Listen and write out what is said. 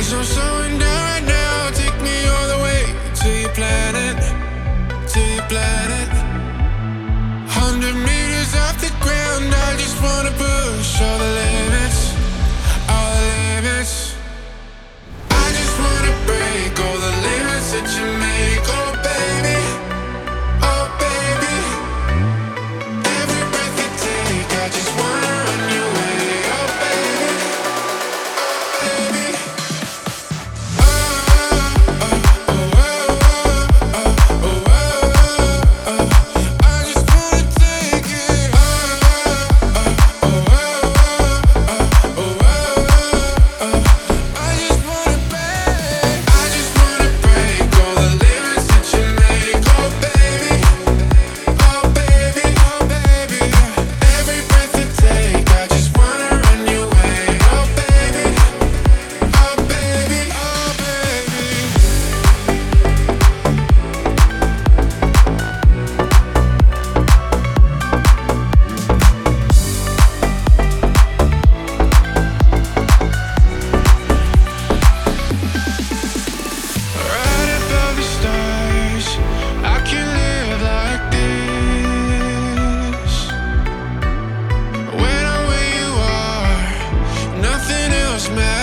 I'm slowing down right now. Take me all the way to your planet, to your planet. 100 meters off the ground. I just wanna push all the limits, all the limits. I just wanna break all the limits that you make. Oh baby, oh baby. Every breath you take, I just wanna run your way. Oh baby, oh baby. Matter